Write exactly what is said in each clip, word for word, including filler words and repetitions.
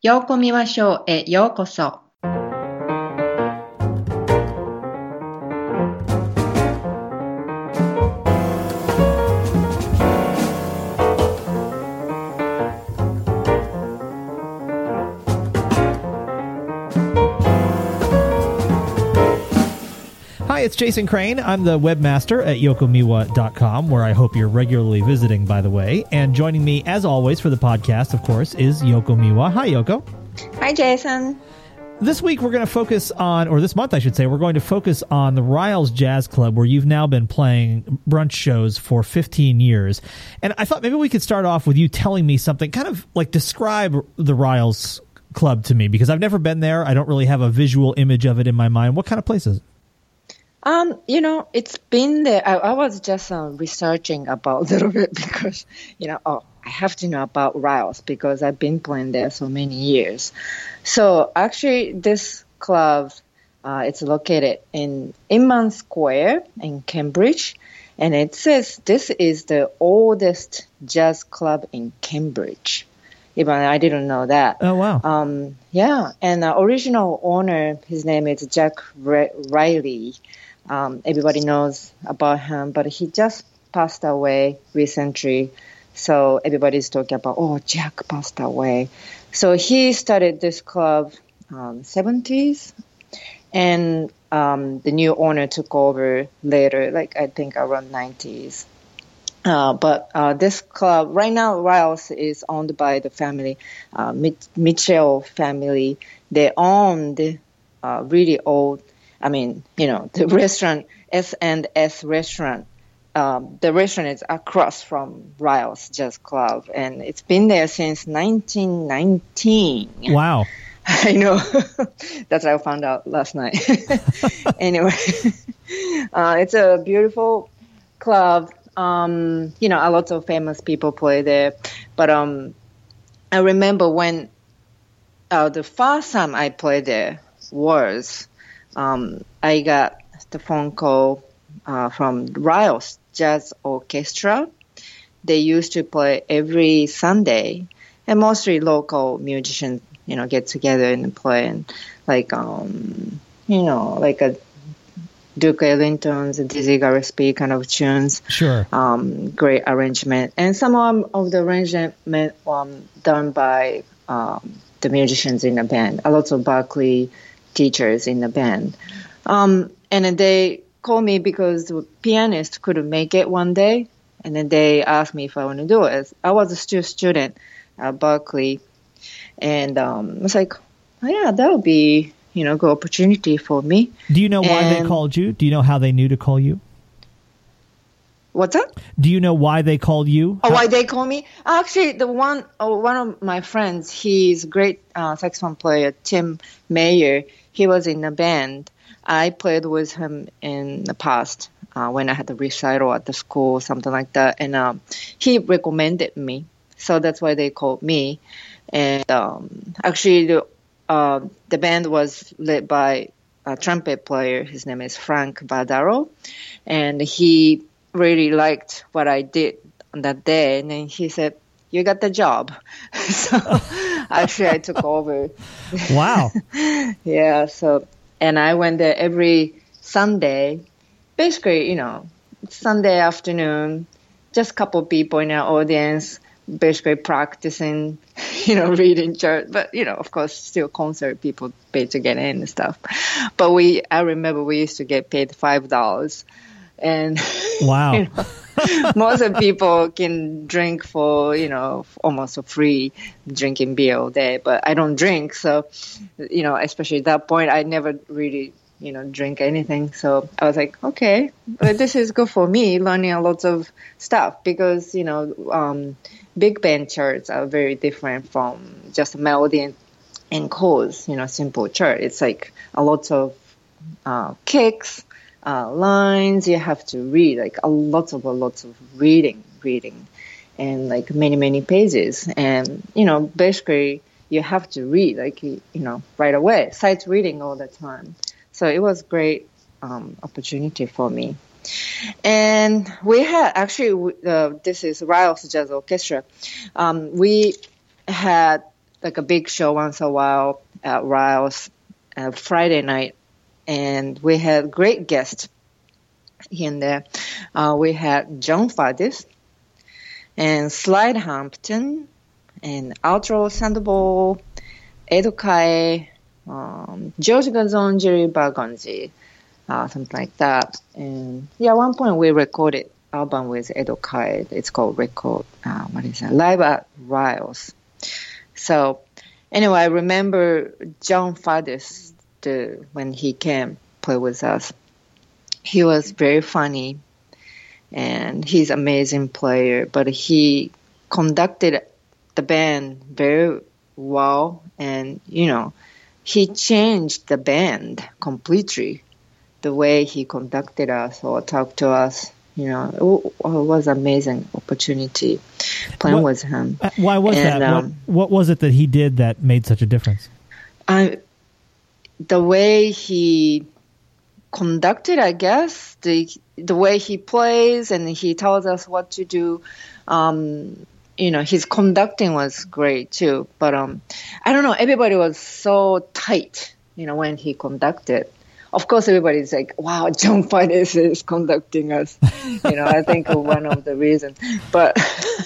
ようこみましょうへようこそ。 Hi, it's Jason Crane. I'm the webmaster at yokomiwa dot com, where I hope you're regularly visiting, by the way. And joining me, as always, for the podcast, of course, is Yoko Miwa. Hi, Yoko. Hi, Jason. This week, we're going to focus on, or this month, I should say, we're going to focus on the Riles Jazz Club, where you've now been playing brunch shows for fifteen years. And I thought maybe we could start off with you telling me something, kind of like describe the Riles Club to me, because I've never been there. I don't really have a visual image of it in my mind. What kind of place is it? Um, you know, it's been there. I, I was just uh, researching about a little bit because, you know, oh, I have to know about Riles because I've been playing there so many years. So actually, this club, uh, it's located in Inman Square in Cambridge, and it says this is the oldest jazz club in Cambridge. Even I didn't know that. Oh, wow. Um, yeah, and the original owner, his name is Jack R- Riley. Um, everybody knows about him, but he just passed away recently. So everybody's talking about, oh, Jack passed away. So he started this club um, seventies, and um, the new owner took over later, like I think around nineties. Uh, but uh, this club, right now, Riles is owned by the family, uh, Mich- Mitchell family. They own the uh, really old, I mean, you know, the restaurant, S and S restaurant. Um, the restaurant is across from Riles Jazz Club, and it's been there since nineteen nineteen. Wow. I know. That's what I found out last night. Anyway, uh, it's a beautiful club. Um, you know, a lot of famous people play there. But um, I remember when uh, the first time I played there was um, I got the phone call uh, from Riles Jazz Orchestra. They used to play every Sunday, and mostly local musicians, you know, get together and play, and like, um, you know, like a Duke Ellington's, Dizzy Gillespie kind of tunes. Sure. Um, great arrangement. And some of the arrangement um, done by um, the musicians in the band. A lot of Berklee teachers in the band. Um, and then they called me because the pianist couldn't make it one day. And then they asked me if I want to do it. I was still a student at Berklee. And um, I was like, oh, yeah, that would be, you know, good opportunity for me. Do you know why and they called you? Do you know how they knew to call you? What's that? Do you know why they called you? Oh, how- why they call me? Actually, the one, oh, one of my friends, he's a great uh, saxophone player, Tim Mayer. He was in a band. I played with him in the past uh, when I had a recital at the school, something like that. And um, he recommended me. So that's why they called me. And um, actually, the Uh, the band was led by a trumpet player. His name is Frank Badaro. And he really liked what I did on that day. And then he said, you got the job. So actually I took over. Wow. Yeah. So, and I went there every Sunday. Basically, you know, Sunday afternoon, just a couple people in our audience, basically practicing, you know, reading church, but, you know, of course, still concert people pay to get in and stuff. But we, I remember we used to get paid five dollars. And wow, you know, most of people can drink for, you know, almost a free drinking beer all day, but I don't drink. So, you know, especially at that point, I never really, you know, drink anything. So I was like, okay, but this is good for me, learning a lot of stuff because, you know, um, big band charts are very different from just melody and, and chords, you know, simple chart. It's like a lot of uh, kicks, uh, lines. You have to read, like a lot of, a lot of reading, reading, and like many, many pages. And, you know, basically you have to read, like, you know, right away, sight reading all the time. So it was great um, opportunity for me. And we had actually, uh, this is Riles Jazz Orchestra. Um, we had like a big show once a while at Riles uh, Friday night, and we had great guests here and there. Uh, we had John Faddis and Slide Hampton and Outro Sandoval, Edo Kai, um, George Gazon, Jerry Burgundy, uh, something like that. And yeah, at one point we recorded album with Edo Kai. It's called Record, uh, what is that? Live at Riles. So anyway, I remember John Faddis, the, when he came play with us. He was very funny, and he's an amazing player, but he conducted the band very well, and, you know, he changed the band completely, the way he conducted us or talked to us. You know, it, it was an amazing opportunity playing what, with him. Why was and, that? Um, what, what was it that he did that made such a difference? I, the way he conducted, I guess, the the way he plays and he tells us what to do. Um, you know, his conducting was great too. But um, I don't know, everybody was so tight, you know, when he conducted. Of course, everybody's like, wow, John Faddis is conducting us. You know, I think one of the reasons. But,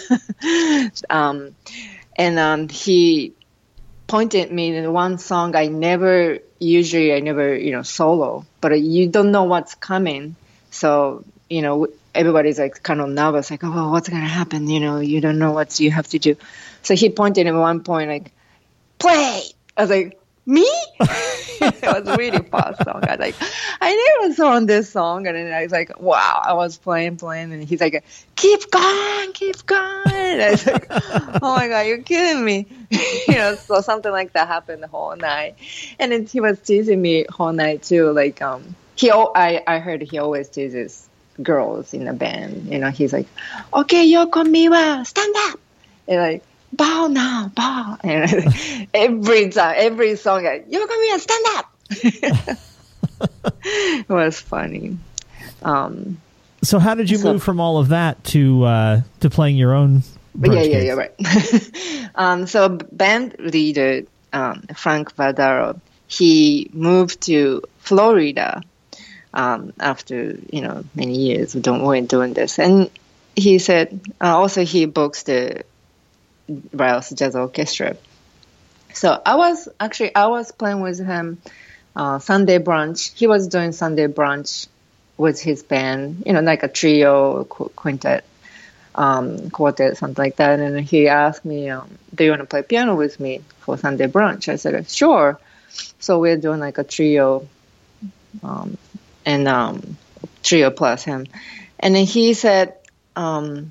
um, and um, he pointed me in one song I never, usually I never, you know, solo, but you don't know what's coming. So, you know, everybody's like kind of nervous, like, oh, what's going to happen? You know, you don't know what you have to do. So he pointed at one point, like, play. I was like, me? It was a really fast song. I was like, I never saw this song. And then I was like, wow, I was playing, playing. And he's like, keep going, keep going. And I was like, oh my God, you're kidding me. You know, so something like that happened the whole night. And then he was teasing me whole night too. Like, um, he, I, I heard he always teases girls in the band. You know, he's like, okay, Yoko Miwa, stand up. And like, bow now, bow. And every time, every song, like, Yoko Miwa, stand up. It was funny. Um, so how did you so, move from all of that to uh, to playing your own brunch Yeah, yeah, gigs? yeah, right. um, so band leader, um, Frank Vardaro, he moved to Florida um, after, you know, many years of doing, doing this. And he said, uh, also he books the Riles Jazz Orchestra. So I was, actually, I was playing with him uh, Sunday brunch. He was doing Sunday brunch with his band, you know, like a trio, qu- quintet, um, quartet, something like that. And he asked me, um, do you want to play piano with me for Sunday brunch? I said, sure. So we're doing like a trio, um, and um, trio plus him. And then he said, um,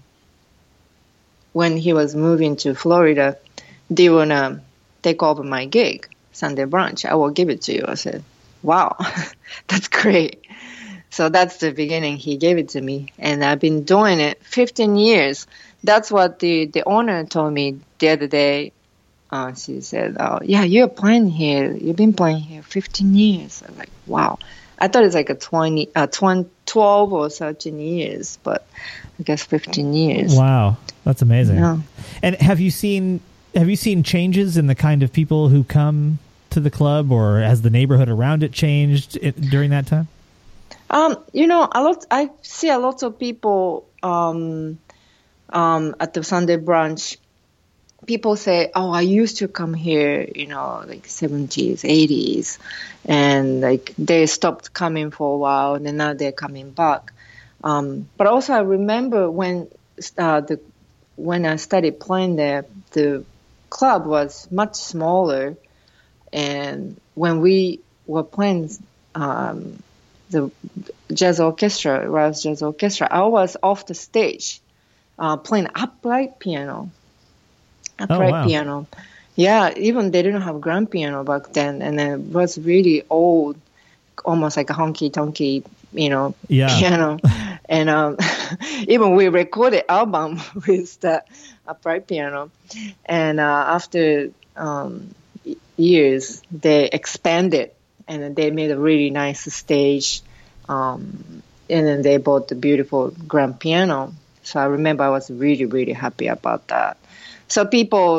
when he was moving to Florida, do you want to take over my gig, Sunday brunch? I will give it to you. I said, wow, that's great. So that's the beginning. He gave it to me, and I've been doing it fifteen years. That's what the, the owner told me the other day. Uh, she said, oh, yeah, you're playing here. You've been playing here fifteen years. I was like, wow. I thought it's like a twenty, uh, twenty, twelve or thirteen years, but I guess fifteen years. Wow, that's amazing. Yeah. And have you seen have you seen changes in the kind of people who come to the club, or has the neighborhood around it changed it, during that time? Um, you know, a lot. I see a lot of people um, um, at the Sunday brunch. People say, "Oh, I used to come here, you know, like seventies, eighties, and like they stopped coming for a while, and then now they're coming back." Um, but also, I remember when uh, the when I started playing there, the club was much smaller, and when we were playing um, the jazz orchestra, Riles Jazz Orchestra, I was off the stage uh, playing upright piano. Upright oh, wow. piano. Yeah, even they didn't have grand piano back then, and it was really old, almost like a honky-tonky, you know, yeah. piano. And um, even we recorded album with that upright piano. And uh, after um, years, they expanded, and they made a really nice stage. Um, and then they bought the beautiful grand piano. So I remember I was really, really happy about that. So people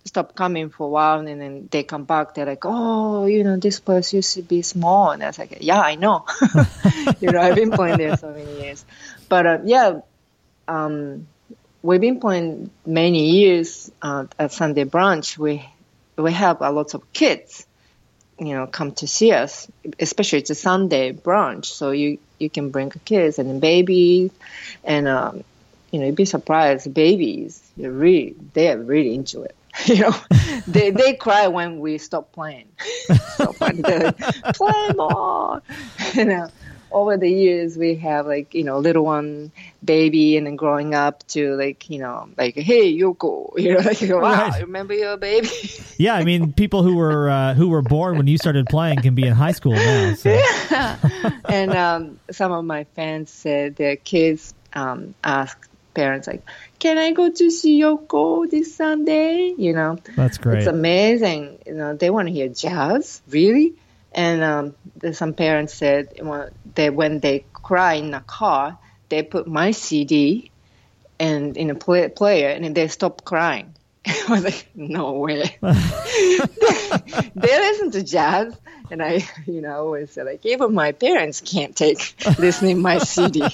stop coming for a while, and then they come back. They're like, "Oh, you know, this place used to be small," and I was like, "Yeah, I know." You know, I've been playing there so many years, but uh, yeah, um, we've been playing many years uh, at Sunday brunch. We we have a lot of kids, you know, come to see us, especially it's a Sunday brunch, so you you can bring kids and babies, and um, you know, you'd be surprised, babies, they really they are really into it. You know, they they cry when we stop playing. So funny. They're like, play more. You know, over the years we have like, you know, little one, baby, and then growing up to like, you know, like, hey, Yoko, you know, like, wow, Right. remember your baby? Yeah, I mean, people who were uh, who were born when you started playing can be in high school now. So. Yeah. And um, some of my fans said their kids um, asked parents like, can I go to see Yoko this Sunday? You know, That's great. It's amazing. You know, they want to hear jazz, really. And um, there's some parents said well, they, when they cry in the car, they put my C D and in a play, player, and then they stop crying. I was like, no way. they, they listen to jazz, and I, you know, always say like, even my parents can't take listening my C D.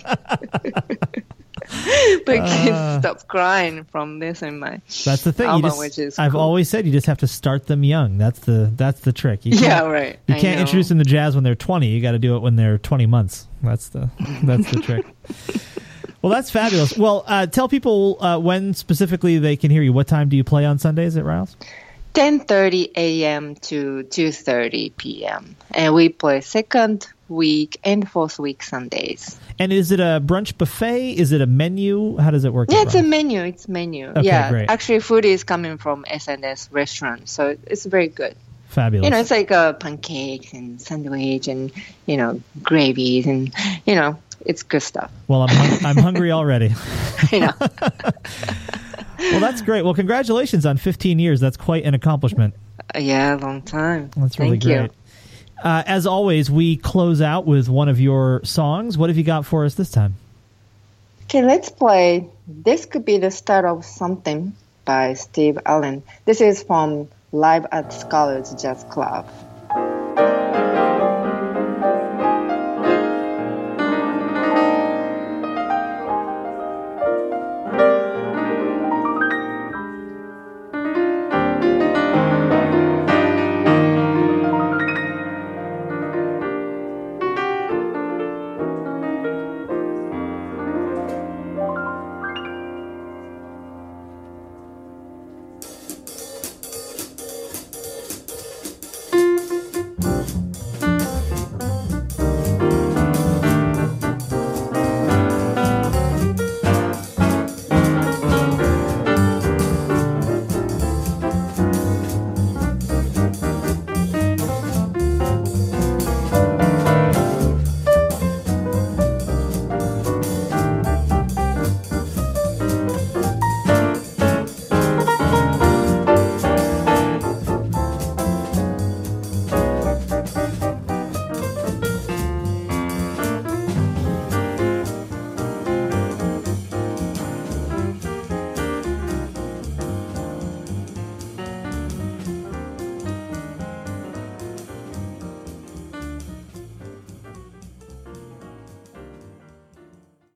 But kids Uh, stop crying from listening my That's the thing. You album, just, which is I've cool. always said you just have to start them young. That's the that's the trick. You Yeah, can't- right. You I can't know. introduce them to jazz when they're twenty. You got to do it when they're twenty months. That's the that's the trick. Well, that's fabulous. Well, uh, tell people uh, when specifically they can hear you. What time do you play on Sundays at Riles? ten thirty a.m. to two thirty p.m. And we play second week and fourth week Sundays. And is it a brunch buffet? Is it a menu? How does it work? Yeah, at it's a Riles? menu. It's menu. Okay, yeah, great. actually, food is coming from S and S restaurant, so it's very good. Fabulous. You know, it's like uh, pancakes and sandwich and, you know, gravies and, you know, it's good stuff. Well, I'm hung- I'm hungry already. You know. Well, that's great. Well, congratulations on fifteen years. That's quite an accomplishment. Yeah, long time. That's really Thank great. you. Uh, as always, we close out with one of your songs. What have you got for us this time? Okay, let's play This Could Be the Start of Something by Steve Allen. This is from Live at Scholars Jazz Club.